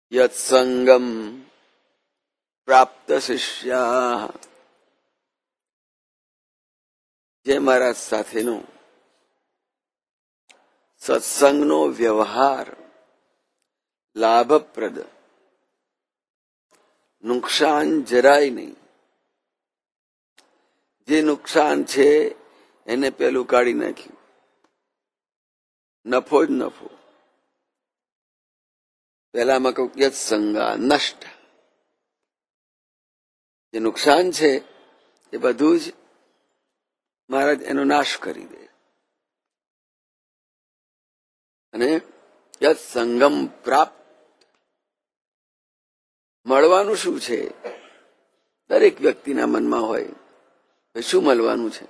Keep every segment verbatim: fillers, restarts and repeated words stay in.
યત્સંગમ પ્રાપ્ત શિષ્યા, જે મહારાજ સાથેનો સત્સંગનો વ્યવહાર લાભપ્રદ, નુકસાન જરાય નહીં. જે નુકસાન છે એને પેલું કાઢી નાખ્યું, નફો જ નફો. પહેલામાં કહું યત્સંગા નષ્ટ, જે નુકસાન છે એ બધું જ મહારાજ એનો નાશ કરી દે. અને યત્સંગમ પ્રાપ્ત, મળવાનું શું છે દરેક વ્યક્તિના મનમાં હોય. શું મળવાનું છે?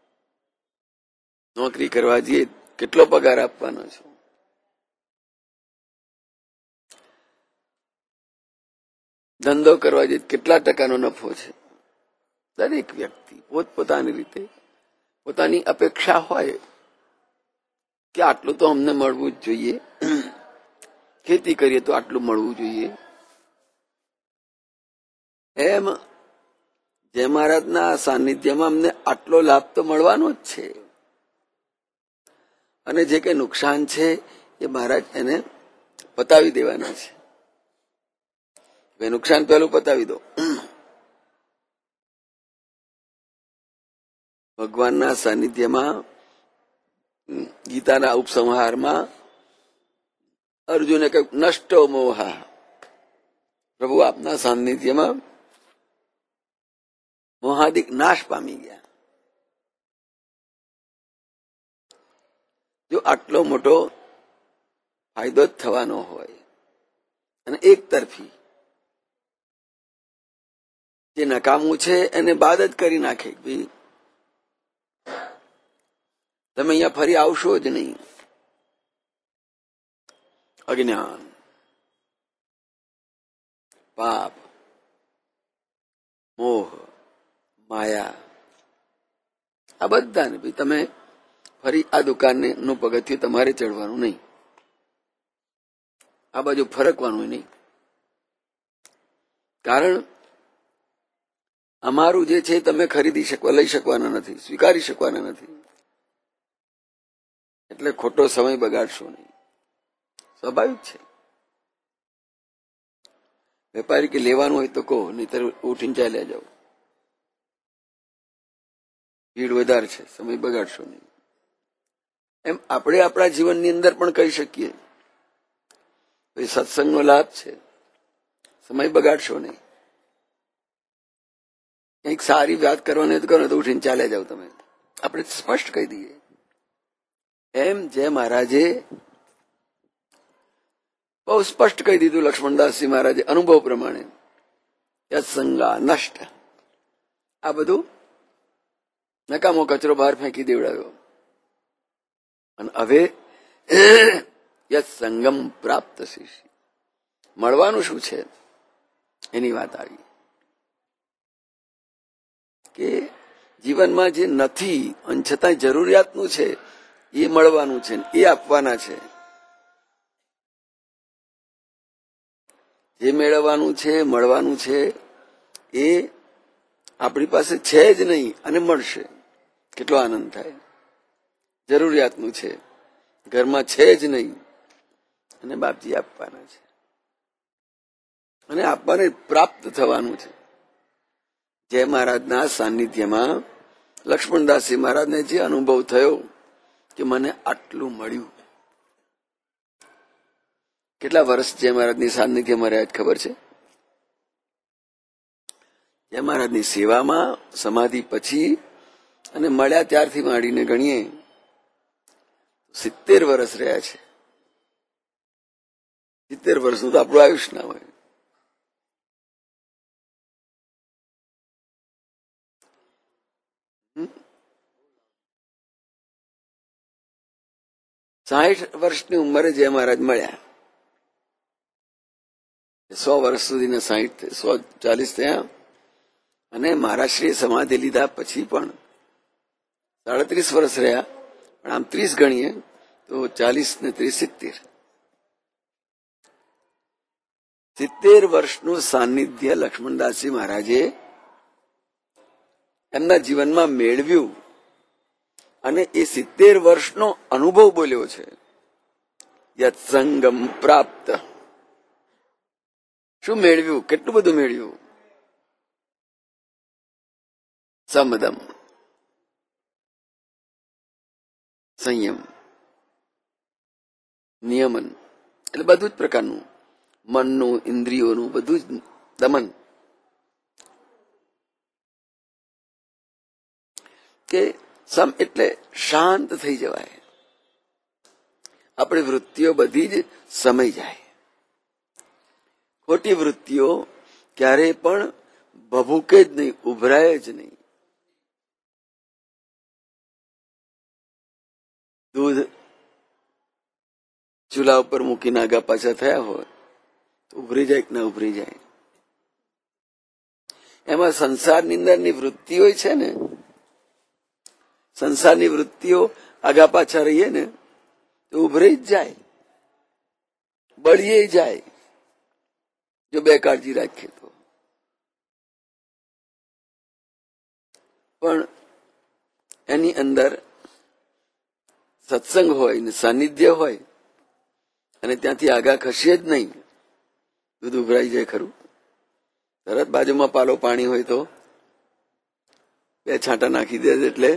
નોકરી કરવા જઈએ કેટલો પગાર આપવાનો છે? ધંધો કરવા જઈએ કેટલા ટકાનો નફો છે? દરેક વ્યક્તિ પોતપોતાની રીતે પોતાની અપેક્ષા હોય કે આટલું તો અમને મળવું જ જોઈએ, ખેતી કરીએ તો આટલું મળવું જોઈએ. એમ જય મહારાજના સાનિધ્યમાં અમને આટલો લાભ તો મળવાનો જ છે. અને જે કઈ નુકસાન છે એ મહારાજ એને પતાવી દેવાના છે. એ નુકસાન પહેલું પતાવી દો. ભગવાનના સાનિધ્યમાં ગીતાના ઉપસંહારમાં અર્જુને કહ્યું નષ્ટો મોહા, પ્રભુ આપના સાનિધ્યમાં મોહાદિક નાશ પામી ગયા. જો આટલો મોટો ફાયદો જ થવાનો હોય અને એક તરફી જે નકામું છે એને બાદ જ કરી નાખે, ભાઈ તમે અહીંયા ફરી આવશો જ નહીં. અજ્ઞાન, પાપ, મોહ, માયા, આ બધાને ભાઈ તમે ફરી આ દુકાનને નું પગથિયું તમારે ચડવાનું નહીં, આ બાજુ ફરકવાનું નહીં. કારણ અમારું જે છે તમે ખરીદી શકવા લઈ શકવાના નથી, સ્વીકારી શકવાના નથી. એટલે ખોટો સમય બગાડશો નહીં. સ્વાભાવિક છે. વેપારી કે લેવાનું હોય તો કહો, નહીતર ઉઠીને ચાલ્યા જાઓ. ભીડ વધારે છે, સમય બગાડશો નહીં. એમ આપણે આપણા જીવનની અંદર પણ કહી શકીએ સત્સંગનો લાભ છે, સમય બગાડશો નહીં. કંઈક સારી વાત કરવાની કરો તો ઉઠીને ચાલ્યા જાઓ તમે, આપણે સ્પષ્ટ કહી દઈએ. એમ જે મહારાજે બહુ સ્પષ્ટ કહી દીધું, લક્ષ્મણદાસજી મહારાજે અનુભવ પ્રમાણે યત્સંગા નષ્ટ, આ બધું નકામો કચરો બહાર ફેંકી દેવડાવ્યો. અને હવે યત્સંગમ પ્રાપ્ત શિષ્ય, મળવાનું શું છે એની વાત આવી. કે જીવનમાં જે નથી અને છતાં જરૂરિયાતનું છે એ મળવાનું છે, એ આપવાના છે. જે મેળવવાનું છે, મળવાનું છે એ આપણી પાસે છે જ નહીં અને મળશે. કેટલો આનંદ થાય. જરૂરિયાતનું છે, ઘરમાં છે જ નહીં અને બાપજી આપવાના છે. અને આપવાને પ્રાપ્ત થવાનું છે. જય મહારાજના સાનિધ્યમાં લક્ષ્મણદાસજી મહારાજને જે અનુભવ થયો કે મને આટલું મળ્યું. કેટલા વર્ષ જય મહારાજની સાનિધ્યમાં રહ્યા ખબર છે? જય મહારાજની સેવામાં સમાધિ પછી અને મળ્યા ત્યારથી માંડીને ગણીએ સિત્તેર વર્ષ રહ્યા છે. સિત્તેર વર્ષનું તો આપણું આયુષ્ય ના હોય. સાહીઠ વર્ષની ઉંમરે જય મહારાજ મળ્યા. સો વર્ષ સુધીના સાહીઠ સો ચાલીસ થયા. અને મહારાજશ્રીએ સમાધિ લીધા પછી પણ સાડત્રીસ વર્ષ રહ્યા. પણ આમ ત્રીસ ગણીએ તો ચાલીસ ને ત્રીસ સિત્તેર. સિત્તેર વર્ષનું સાનિધ્ય લક્ષ્મણદાસજી મહારાજે એમના જીવનમાં મેળવ્યું અને એ સિત્તેર વર્ષનો અનુભવ બોલ્યો છે. યત્સંગમ પ્રાપ્ત. શું મેળવ્યું? કેટલું બધું મેળવ્યું? સમદમ, સંયમ, નિયમન, એટલે બધું જ પ્રકારનું, મનનું, ઇન્દ્રિયોનું બધું જ દમન. કે સમ એટલે શાંત થઈ જવાય, આપણી વૃત્તિઓ બધી જ સમય જાય. ખોટી વૃત્તિઓ ક્યારેય પણ ભભૂકે જ નહીં, ઉભરાય જ નહીં. દૂધ ચૂલા ઉપર મૂકીને આગા પાછા થયા હોય તો ઉભરી જાય કે ના ઉભરી જાય. એમાં સંસારની અંદરની વૃત્તિ હોય છે ને, સંસારની વૃત્તિઓ આગા પાછા રહીએ ને તો ઉભરી જ જાય, બળીએ જાય, જો બે કાળજી રાખીએ તો. પણ એની અંદર સત્સંગ હોય ને સાનિધ્ય હોય અને ત્યાંથી આગા ખસીએ જ નહીં, દૂધ ઉભરાઈ જાય ખરું. તરત બાજુમાં પાલો પાણી હોય તો બે છાંટા નાખી દે એટલે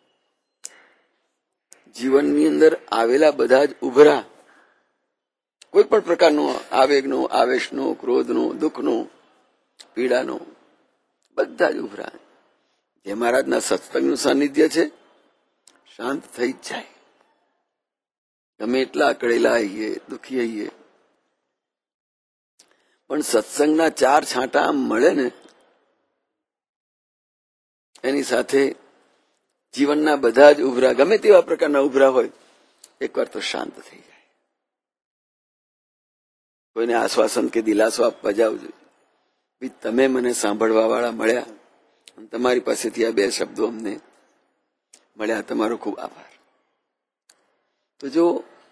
જીવનની અંદર આવેલા બધા જ ઉભરા, કોઈ પણ પ્રકારનો આવેગનો, આવેશનો, ક્રોધનો, દુઃખનો, પીડાનો, બધા જ ઉભરા જે મહારાજના સત્સંગનું સાનિધ્ય છે શાંત થઈ જ જાય. ગમે એટલા અકળેલા આવીએ, દુઃખી આવીએ, પણ સત્સંગના ચાર છાંટા આમ મળે ને એની સાથે જીવનના બધા જ ઉભરા, ગમે તેવા પ્રકારના ઉભરા હોય, એકવાર તો શાંત થઈ જાય. કોઈને આશ્વાસન કે દિલાસો આપવા જાવ જોઈએ, તમે મને સાંભળવા વાળા મળ્યા અને તમારી પાસેથી આ બે શબ્દો અમને મળ્યા, તમારો ખૂબ આભાર. તો જો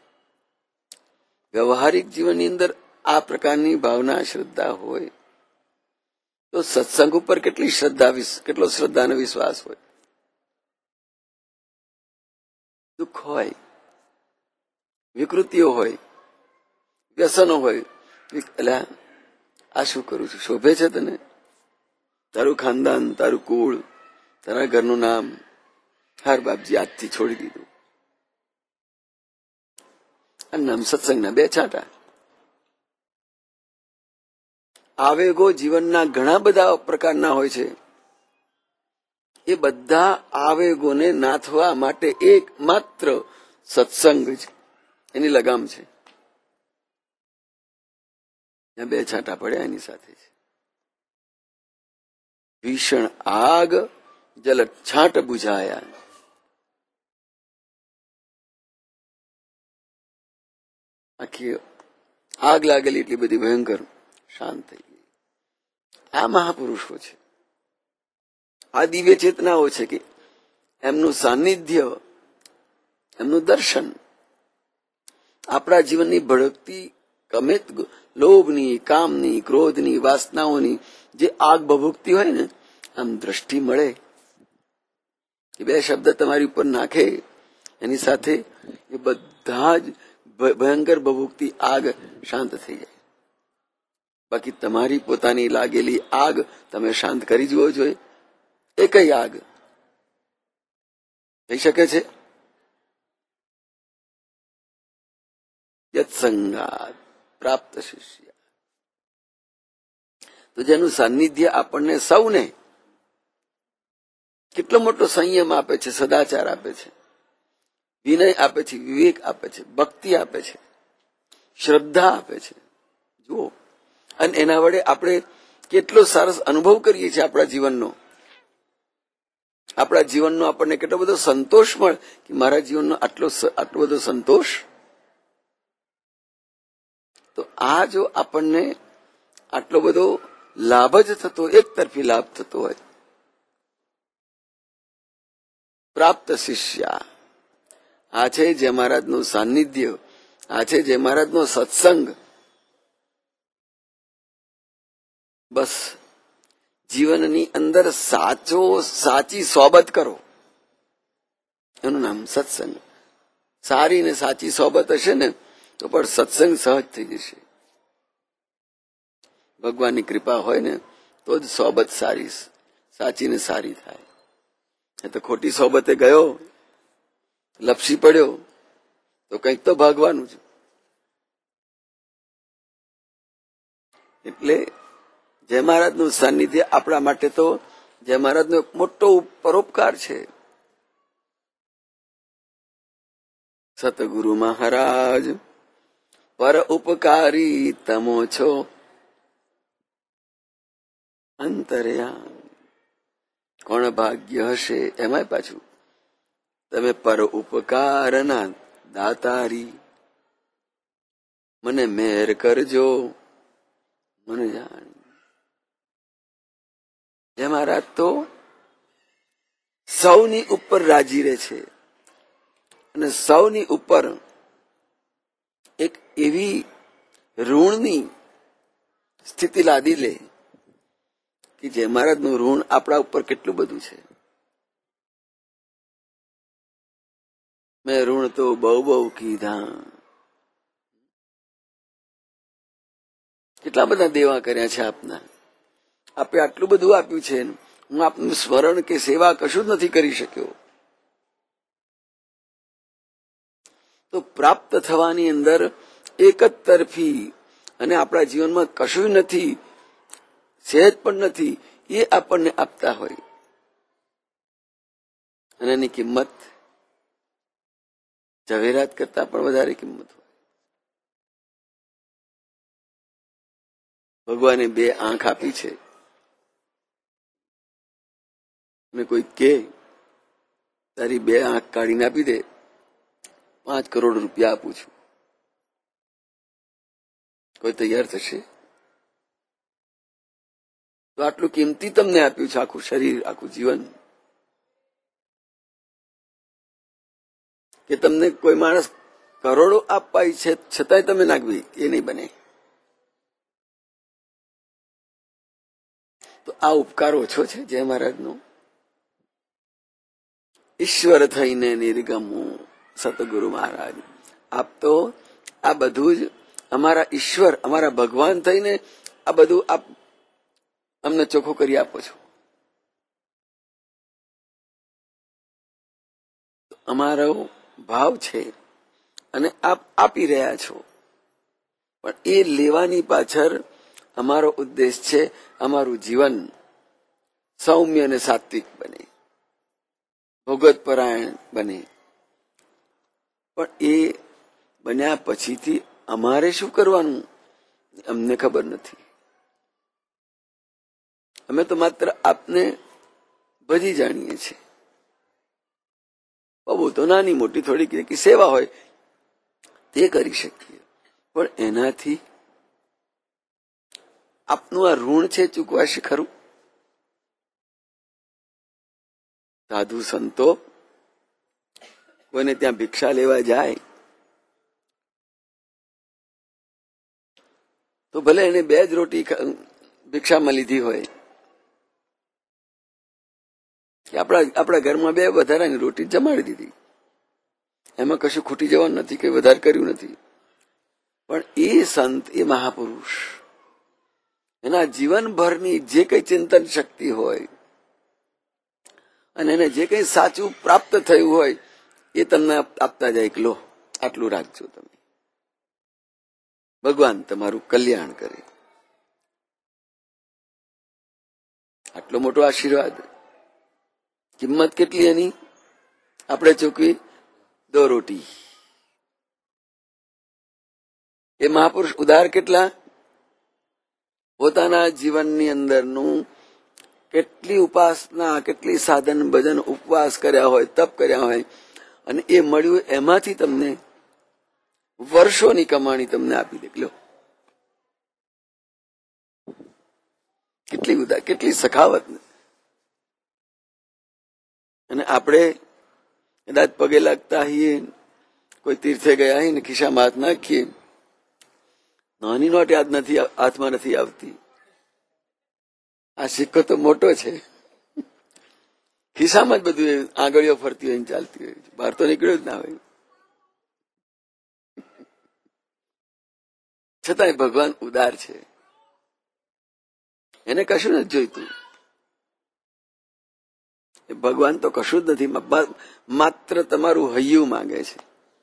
વ્યવહારિક જીવનની અંદર આ પ્રકારની ભાવના, શ્રદ્ધા હોય તો સત્સંગ ઉપર કેટલી શ્રદ્ધા, કેટલો શ્રદ્ધાનો વિશ્વાસ હોય. દુઃખ હોય, વિકૃતિઓ હોય, વ્યસનો હોય, એટલે આ શું કરું છું? શોભે છે તને? તારું ખાનદાન, તારું કુળ, તારા ઘરનું નામ, હાર બાપજી આજથી છોડી દીધું. આ નામ સત્સંગના બે છાંટા. આવેગો જીવનના ઘણા બધા પ્રકારના હોય છે. એ બધા આવેગોને નાથવા માટે એક માત્ર સત્સંગ જ એની લગામ છે. બે છાંટા પડ્યા એની સાથે છે. ભીષણ આગ જલ છાંટ બુઝાયા. આખી આગ લાગેલી એટલી બધી ભયંકર શાંત થઈ ગઈ. આ મહાપુરુષો છે, આ દિવ્ય ચેતનાઓ છે કે એમનું સાનિધ્ય, એમનું દર્શન આપણા જીવનની ભડકતી ગમે લોભની, કામની, ક્રોધની, વાસનાઓની જે આગ ભભૂકતી હોય ને, આમ દ્રષ્ટિ મળે કે બે શબ્દ તમારી ઉપર નાખે એની સાથે એ બધા જ ભયંકર ભભૂકતી આગ શાંત થઈ જાય. બાકી તમારી પોતાની લાગેલી આગ તમે શાંત કરી જુઓ જોઈએ. એ કઈ આગ થઈ શકે છે? યત્સંગાત પ્રાપ્ત શિષ્ય. તો જેનું સાનિધ્ય આપણને સૌને કેટલો મોટો સંયમ આપે છે, સદાચાર આપે છે, વિનય આપે છે, વિવેક આપે છે, ભક્તિ આપે છે, શ્રદ્ધા આપે છે. જુઓ, અને એના વડે આપણે કેટલો સરસ અનુભવ કરીએ છીએ આપણા જીવનનો. આપણા જીવનનો આપણને કેટલો બધો સંતોષ મળે કે મારા જીવનનો આટલો આટલો બધો સંતોષ. તો આ જો આપણને આટલો બધો લાભ જ થતો, એક તરફી લાભ થતો હોય. પ્રાપ્ત શિષ્યા, આ છે જે મહારાજનું સાનિધ્ય, આ છે જે મહારાજનો સત્સંગ. બસ જીવનની અંદર સાચો સાચી સોબત કરો, એનું નામ સત્સંગ. સારી ને સાચી સોબત હશે ને તો પણ સત્સંગ સહજ થઈ જશે. ભગવાનની કૃપા હોય ને તો જ સોબત સારી સાચી ને સારી થાય. એ તો ખોટી સોબતે ગયો, લપસી પડ્યો તો કંઈક તો ભાગવાનું છે. એટલે જય મહારાજનું સાનિધ્ય આપણા માટે તો જય મહારાજનો એક મોટો પરોપકાર છે. સતગુરુ મહારાજ પર ઉપકારી તમો છો અંતર્યામ. કોણ ભાગ્ય હશે એમાંય પાછું તમે પર ઉપકારના દાતારી, મને મેર કરજો મને જાણ. જય મહારાજ તો સૌની ઉપર રાજી રહે છે અને સૌની ઉપર એક એવી ઋણની સ્થિતિ લાદી લે કે જય મહારાજનું ઋણ આપણા ઉપર કેટલું બધું છે. મેં ઋણ તો બહુ બહુ કીધા, કેટલા બધા દેવા કર્યા છે આપના. આપે આટલું બધું આપ્યું છે, હું આપનું સ્મરણ કે સેવા કશું જ નથી કરી શક્યો. તો પ્રાપ્ત થવાની અંદર એક જ તરફી અને આપણા જીવનમાં કશું નથી, સહેજ પણ નથી, એ આપણને આપતા હોય અને એની કિંમત ઝવેરાત કરતા પણ વધારે કિંમત હોય. ભગવાને બે આંખ આપી છે અને કોઈ કે તારી બે આંખ કાઢીને આપી દે, પાંચ કરોડ રૂપિયા આપું છું, કોઈ તૈયાર થશે? તો આટલું કિંમતી તમને આપ્યું છે, આખું શરીર, આખું જીવન, કે તમને કોઈ માણસ કરોડો આપવા ઈચ્છે છતાંય તમે નાખવી, એ નહીં બને. તો આ ઉપકાર ઓછો છે જય મહારાજનો? ઈશ્વર થઈને નિર્ગમું સતગુરુ મહારાજ, આપ તો આ બધું જ અમારા ઈશ્વર, અમારા ભગવાન થઈને આ બધું આપ અમને ચોખ્ખું કરી આપો છો. અમારો ભાવ છે અને આપ આપી રહ્યા છો, પણ એ લેવાની પાછળ અમારો ઉદ્દેશ છે અમારું જીવન સૌમ્ય અને સાત્વિક બને, ભોગત પરાયણ બને. પણ એ બન્યા પછીથી અમારે શું કરવાનું અમને ખબર નથી. અમે તો માત્ર આપને ભજી જાણીએ છીએ. બહુ તો નાની મોટી થોડીક સેવા હોય તે કરી શકીએ, પણ એનાથી આપનું આ ઋણ છે ચૂકવાશે ખરું? સાધુ સંતો કોઈને ત્યાં ભિક્ષા લેવા જાય તો ભલે એને બે જ રોટી ભિક્ષામાં લીધી હોય, કે આપણા આપણા ઘરમાં બે વધારાની રોટી જમાડી દીધી, એમાં કશું ખૂટી જવાનું નથી, કે વધારે કર્યું નથી. પણ એ સંત, એ મહાપુરુષ, એના જીવનભરની જે કઈ ચિંતન શક્તિ હોય અને એને જે કઈ સાચું પ્રાપ્ત થયું હોય એ તમને આપતા જાય કે લો આટલું રાખજો તમે, ભગવાન તમારું કલ્યાણ કરે. આટલો મોટો આશીર્વાદ, કિંમત કેટલી એની? આપણે ચૂકવી દો રોટી. એ મહાપુરુષ ઉદાર કેટલા? પોતાના જીવનની અંદરનું કેટલી ઉપાસના, કેટલી સાધન ભજન ઉપવાસ કર્યા હોય, તપ કર્યા હોય, અને એ મળ્યું એમાંથી તમને વર્ષોની કમાણી તમને આપી દે. લો કેટલી ઉદાર, કેટલી સખાવત. અને આપણે કદાચ પગે લાગતા હોઈએ, કોઈ તીર્થે ગયા હોય ને ખિસ્સામાં હાથ નાખીએ, નાની નોટ યાદ નથી, હાથમાં નથી આવતી, આ સિક્કો તો મોટો છે, ખિસ્સામાં જ બધું આંગળીઓ ફરતી હોય ચાલતી હોય, બહાર તો નીકળ્યું જ ના હોય. છતાંય ભગવાન ઉદાર છે, એને કશું નથી જોઈતું. ભગવાન તો કશું જ નથી, માત્ર તમારું હૈયું માંગે છે.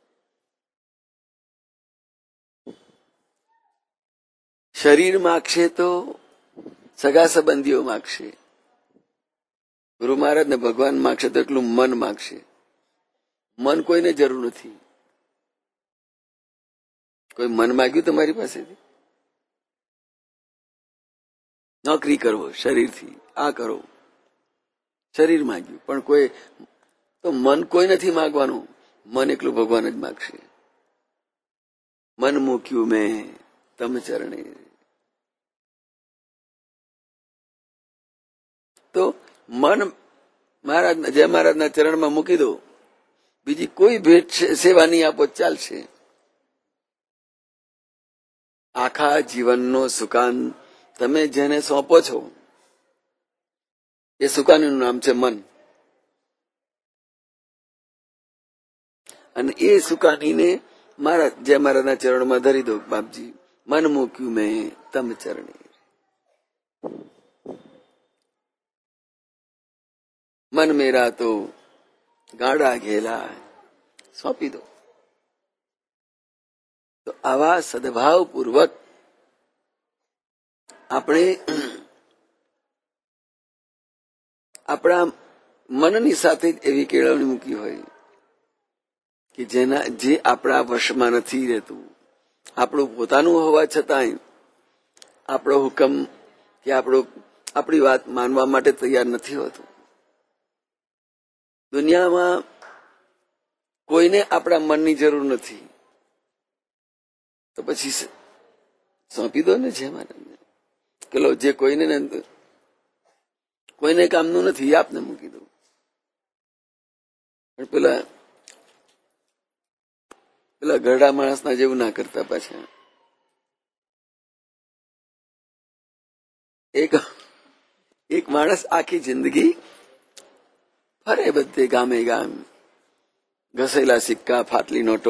શરીર માગશે તો સગા સંબંધીઓ માગશે. ગુરુ મહારાજ ને ભગવાન માગશે તો એટલું મન માગશે. મન કોઈને જરૂર નથી. કોઈ મન માગ્યું તમારી પાસેથી? નોકરી કરવો શરીરથી, આ કરો, શરીર માગ્યું, પણ કોઈ તો મન કોઈ નથી માગવાનું. મન એકલું ભગવાન જ માગશે. મન મૂક્યું મેં તમ ચરણે. તો મન મહારાજ જય મહારાજના ચરણમાં મૂકી દો, બીજી કોઈ ભેટ સેવા નહીં આપો ચાલશે. આખા જીવનનો સુકાન તમે જેને સોંપો છો એ સુકાનીનું નામ છે મન. અને એ સુકાનીને મારા જય મહારાજના ચરણમાં ધરી દો. બાપજી મન મૂક્યું મેં તમ ચરણે. મન મેરા તો ગાડા ઘેલા, સોંપી દો. તો આવા સદભાવ પૂર્વક આપણે આપણા મનની સાથે જ એવી કેળવણી મૂકી હોય કે જેના જે આપણા વશમાં નથી રહેતું. આપણું પોતાનું હોવા છતાંય આપણો હુકમ કે આપણો આપણી વાત માનવા માટે તૈયાર નથી હોતું. દુનિયામાં કોઈને આપણા મનની જરૂર નથી, તો પછી સોંપી દો ને છે મારા પેલો જે કોઈને કોઈને કામનું નથી આપને મૂકી દો. પણ પેલા પેલા ઘરડા માણસના જેવું ના કરતા. પાછા એક એક માણસ આખી જિંદગી ફરે બધે ગામે ગામ, ઘસેલા સિક્કા, ફાટલી નોટો,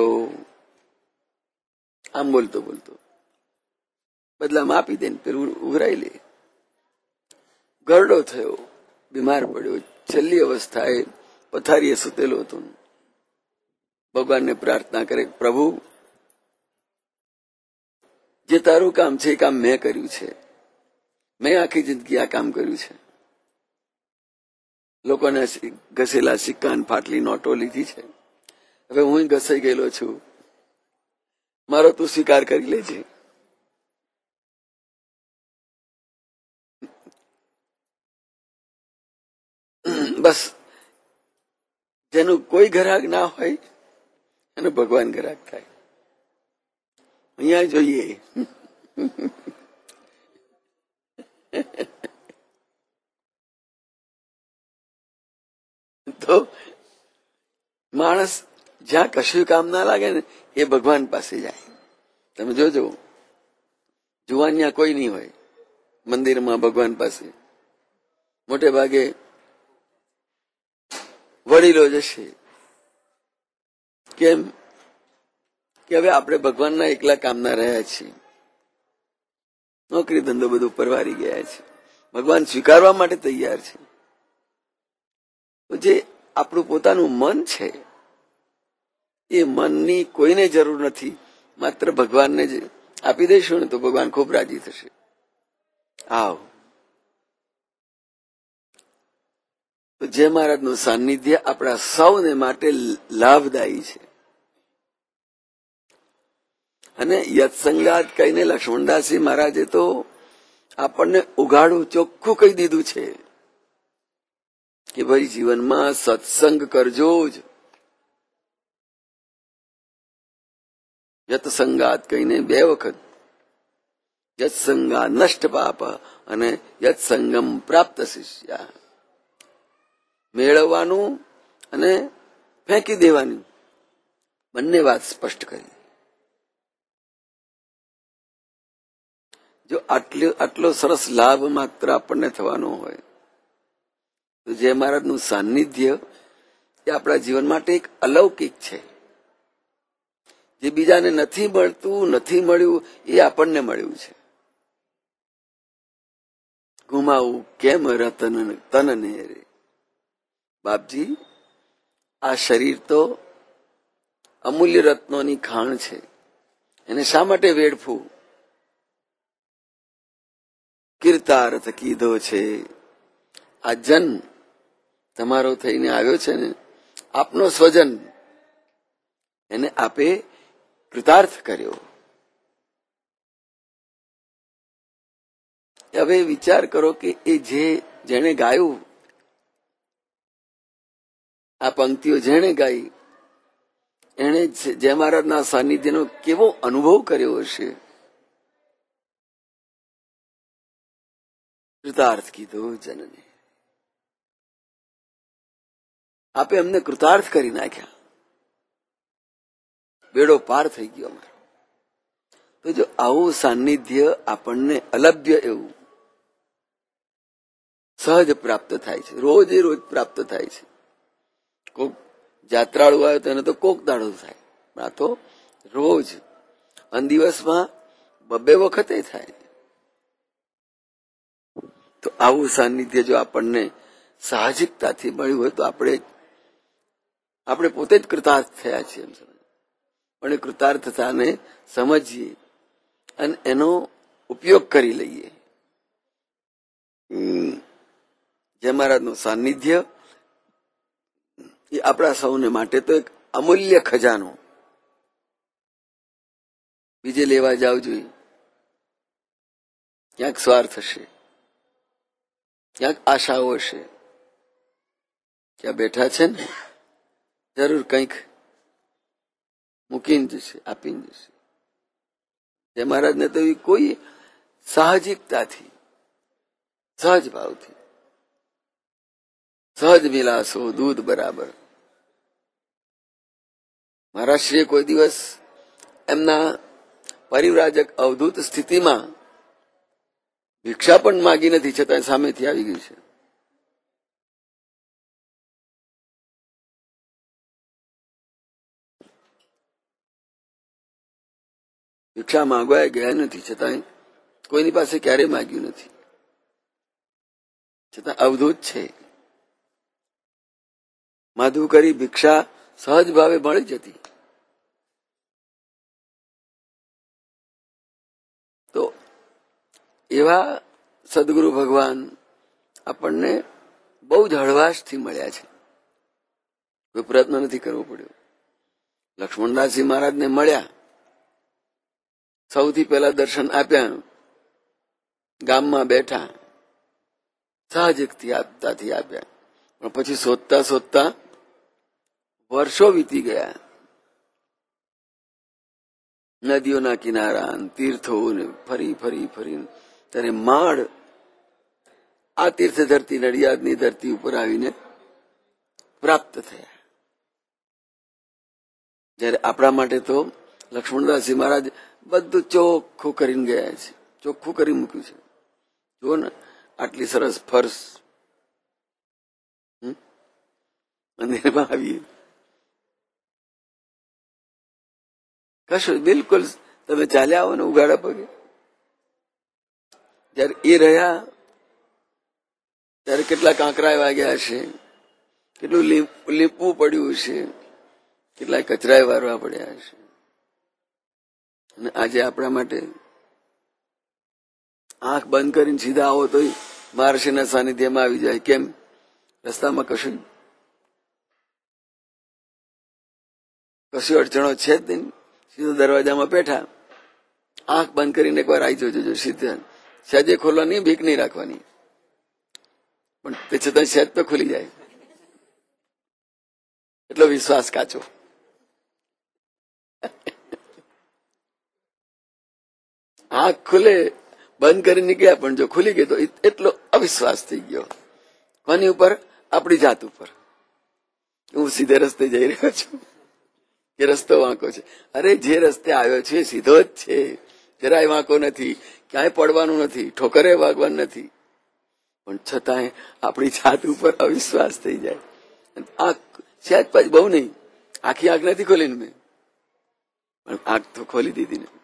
આમ બોલતો બોલતો બદલામાં આપી દે ને પેલું ઉઘરાઈ લે. ગરડો થયો, બીમાર પડ્યો, છેલ્લી અવસ્થાએ પથારીએ સૂતેલો હતો. ભગવાનને પ્રાર્થના કરે, પ્રભુ જે તારું કામ છે એ કામ મેં કર્યું છે, મેં આખી જિંદગી આ કામ કર્યું છે, લોકોને ઘસેલા સિક્કા ફાટલી નોટો લીધી છે, હવે હું ઘસાઈ ગયેલો છું, મારો તું સ્વીકાર કરી લેજે. બસ જેનું કોઈ ઘરાક ના હોય અને ભગવાન ઘરાક થાય. અહીંયા જોઈએ તો માણસ જ્યાં કશું કામ ના લાગે ને એ ભગવાન પાસે જાય. તમે જોજો જુવાન ત્યાં કોઈ નહીં હોય મંદિરમાં ભગવાન પાસે. મોટે ભાગે વડીલો જશે. કેમ કે હવે આપણે ભગવાનના એકલા કામના રહ્યા છીએ, નોકરી ધંધો બધું પરવારી ગયા છે, ભગવાન સ્વીકારવા માટે તૈયાર છે. જે આપણું પોતાનું મન છે એ મનની કોઈને જરૂર નથી, માત્ર ભગવાનને જ આપી દઈશું ને તો ભગવાન ખૂબ રાજી થશે. આવ તો જય મહારાજનું સાનિધ્ય આપણા સૌને માટે લાભદાયી છે. અને યત્સંગાત કહીને લક્ષ્મણદાસજી મહારાજે તો આપણને ઉઘાડું ચોખ્ખું કહી દીધું છે કે ભાઈ જીવનમાં સત્સંગ કરજો જ. યત્સંગાત કહીને બે વખત, યત્સંગા નષ્ટ પાપ અને યત્સંગમ પ્રાપ્ત શિષ્યા. મેળવવાનું અને ફેંકી દેવાની બંને વાત સ્પષ્ટ કરી. જો આટલો આટલો સરસ લાભ માત્ર આપણને થવાનો હોય તો જય મહારાજનું સાનિધ્ય એ આપણા જીવન માટે એક અલૌકિક છે. જે બીજાને નથી મળતું, નથી મળ્યું, એ આપણને મળ્યું છે. ગુમાવું કેમ રતન તનને રે. બાપજી, આ શરીર તો અમૂલ્ય રત્નોની ખાણ છે, એને શા માટે વેડફવું? કીર્તાર્થ કીધો છે. આ જન તમારો થઈને આવ્યો છે ને, આપનો સ્વજન, એને આપે કૃતાર્થ કર્યો. હવે વિચાર કરો કે એ જે જેણે ગાયું, આ પંક્તિઓ જેણે ગાઈ, એણે જય મહારાજના સાનિધ્યનો કેવો અનુભવ કર્યો હશે. કૃતાર્થ કીધો જનને, આપે અમને કૃતાર્થ કરી નાખ્યા, બેડો પાર થઈ ગયો અમારો. તો જો આવું સાનિધ્ય આપણને અલભ્ય એવું સહજ પ્રાપ્ત થાય છે, રોજ એ રોજ પ્રાપ્ત થાય છે. કોક જાત્રાળુ આવે તો એને તો કોક દાડો થાય, આ તો રોજ અને દિવસમાં બબ્બે વખતે થાય. તો આવું સાનિધ્ય જો આપણને સાહજિકતાથી મળ્યું હોય તો આપણે આપણે પોતે જ કૃતાર્થ થયા છીએ એમ સમજ. પણ એ કૃતાર્થતાને સમજીએ અને એનો ઉપયોગ કરી લઈએ. જય મહારાજનું સાનિધ્ય એ આપણા સૌને માટે તો એક અમૂલ્ય ખજાનો. બીજે લેવા જાવ જોઈએ, ક્યાંક સ્વાર્થ હશે, ક્યાંક આશાઓ હશે. ત્યાં બેઠા છે ને, જરૂર કંઈક મૂકીને જશે, આપીને જશે. જય મહારાજને તો એવી કોઈ સાહજિકતાથી, સહજ ભાવથી, સહજ મિલાસો દૂધ બરાબર. મહારાજશ્રીએ કોઈ દિવસ એમના પરિવ્રાજક અવધૂત સ્થિતિમાં ભિક્ષા પણ માગી નથી, છતાં સામેથી આવી ગઈ છે. ભિક્ષા માંગવા ગયા નથી, છતાં કોઈની પાસે ક્યારેય માગ્યું નથી, છતાં અવધૂત છે. માધુકરી ભિક્ષા સહજ ભાવે મળી જતી. તો એવા સદગુરુ ભગવાન આપણને બહુ જ હળવાશથી મળ્યા છે, કોઈ પ્રયત્ન નથી કરવો પડ્યો. લક્ષ્મણદાસજી મહારાજને મળ્યા, સૌથી પહેલા દર્શન આપ્યા, ગામમાં બેઠા, સાહજિકથી આપતાથી આપ્યા. પણ પછી શોધતા શોધતા વર્ષો વીતી ગયા. નદીઓના કિનારા, તીર્થો ફરી ફરી ફરી ત્યારે માળ આ તીર્થ ધરતી નડિયાદની ધરતી ઉપર આવીને પ્રાપ્ત થયા. જયારે આપણા માટે તો લક્ષ્મણદાસજી મહારાજ બધું ચોખ્ખું કરીને ગયા છે, ચોખ્ખું કરી મૂક્યું છે. જુઓ ને, આટલી સરસ ફર્શ મંદિરમાં આવીએ, કશું બિલકુલ તમે ચાલ્યા આવો ને ઉગાડા પગે. જયારે એ રહ્યા ત્યારે કેટલા કાંકરા વાગ્યા હશે, કેટલું લીપવું પડ્યું હશે, કેટલા કચરાએ વારવા પડ્યા હશે. અને આજે આપણા માટે આંખ બંધ કરીને સીધા આવો તો મહર્ષિના સાનિધ્યમાં આવી જાય. કેમ? રસ્તામાં કશું કશું અડચણો છે જ નહીં, સીધા દરવાજામાં બેઠા, આંખ બંધ કરીને એકવાર આવી જજો, સીધા. સહેજે ખોલવાની, ભીખ નહીં રાખવાની, પણ તે છતાં સહેજ તો ખુલી જાય. એટલો વિશ્વાસ કાચો. આંખ ખુલે બંધ કરી નીકળ્યા, પણ જો ખુલી ગઈ તો એટલો અવિશ્વાસ થઈ ગયો. કોની ઉપર? આપણી જાત ઉપર. હું સીધે રસ્તે જઈ રહ્યો છું કે રસ્તો વાંકો છે? અરે જે રસ્તે આવ્યો છે સીધો જ છે, જરાય વાંકો નથી. ક્યાંય પડવાનું નથી, ઠોકરે વાગવાનું નથી, પણ છતાંય આપણી જાત ઉપર અવિશ્વાસ થઈ જાય. આંખ સહેજ પછી બહુ નહીં, આખી આંખ નથી ખોલીને મેં, પણ આંખ તો ખોલી દીધી ને.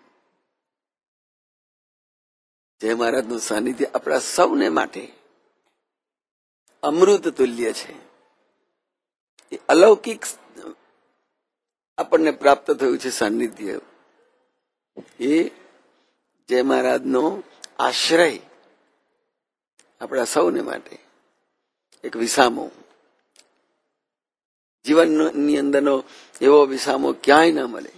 જય મહારાજનું સાનિધ્ય આપણા સૌને માટે અમૃત તુલ્ય છે. એ અલૌકિક આપણને પ્રાપ્ત થયું છે સાનિધ્ય. એ જય મહારાજનો આશ્રય આપણા સૌને માટે એક વિસામો, જીવનની અંદરનો એવો વિસામો ક્યાંય ના મળે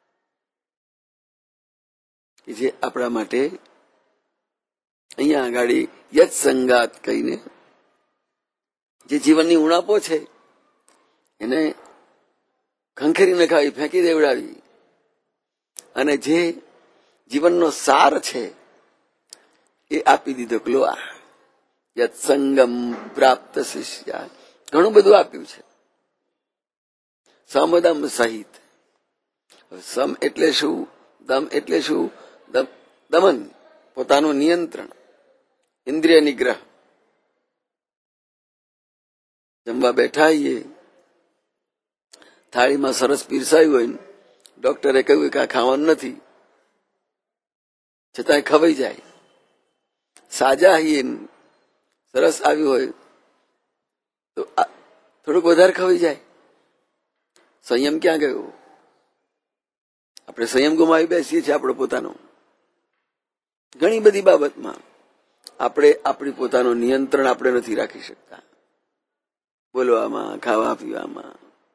કે જે આપણા માટે અહીંયા આગળ યત સંગાત કહીને જે જીવનની ઉણાપો છે એને ખંખેરી નખાવી, ફેંકી દેવડાવી, અને જે જીવનનો સાર છે એ આપી દીધો. કલો આ યત સંગમ પ્રાપ્ત શિષ્ય, ઘણું બધું આપ્યું છે. સમદમ સહિત. સમ એટલે શું? દમ એટલે શું? દમન, પોતાનું નિયંત્રણ, ઇન્દ્રિય નિગ્રહ. જમવા બેઠા આવીએ, થાળીમાં સરસ પીરસાયું હોય, ડોક્ટરે કહ્યું કે આ ખાવાનું નથી, છતાંય ખવાઈ જાય. સાજા આવીએ, સરસ આવ્યું હોય તો થોડુંક વધારે ખવાઈ જાય. સંયમ ક્યાં ગયો? આપણે સંયમ ગુમાવી બેસીએ છીએ આપણો પોતાનો. ઘણી બધી બાબતમાં આપણે આપણી પોતાનું નિયંત્રણ આપણે નથી રાખી શકતા. બોલવામાં, ખાવા પીવામાં,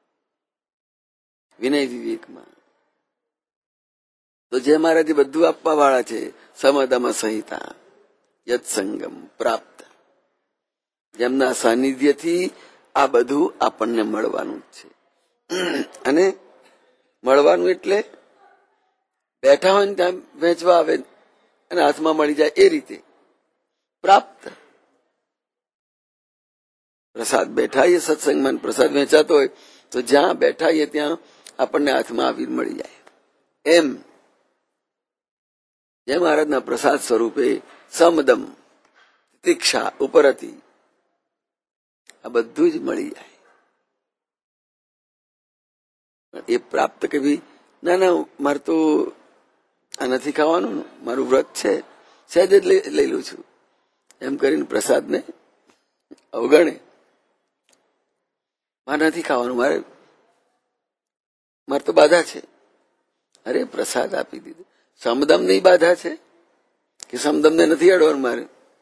વિનય વિવેકમાં. તો જે મહારાજે બધું આપવા વાળા છે, સમદમાં સહિતા યત સંગમ પ્રાપ્ત. જેમના સાનિધ્યથી આ બધું આપણને મળવાનું જ છે. અને મળવાનું એટલે બેઠા હોય ને ત્યાં વેચવા આવે અને હાથમાં મળી જાય એ રીતે પ્રાપ્ત. પ્રસાદ બેઠા એ સત્સંગમાં પ્રસાદ વેચાતો હોય તો જ્યાં બેઠા એ ત્યાં આપણને હાથમાં આવી મળી જાય. એમ જય મહારાજના પ્રસાદ સ્વરૂપે સમદમ, તીક્ષા, ઉપરતી આ બધું જ મળી જાય. એ પ્રાપ્ત કે ભાઈ ના ના મારે તો આ નથી ખાવાનું, મારું વ્રત છે, સહેજ જ લઈ લઉં છું એમ કરીને પ્રસાદને અવગણે. મારે નથી ખાવાનું, મારે મારે તો બાધા છે. અરે પ્રસાદ આપી દીધો. સમદમ ની બાધા છે કે સમદમને નથી અડવાનું મારે?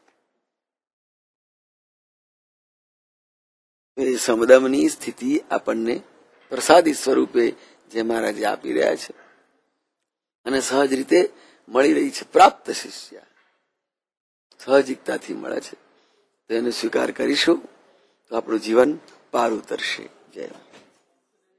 એ સમદમની સ્થિતિ આપણને પ્રસાદી સ્વરૂપે જે મહારાજે આપી રહ્યા છે અને સહજ રીતે મળી રહી છે. પ્રાપ્ત શિષ્ય સહજિકતાથી મળે છે, તો એનો સ્વીકાર કરીશું તો આપણું જીવન પાર ઉતરશે. જય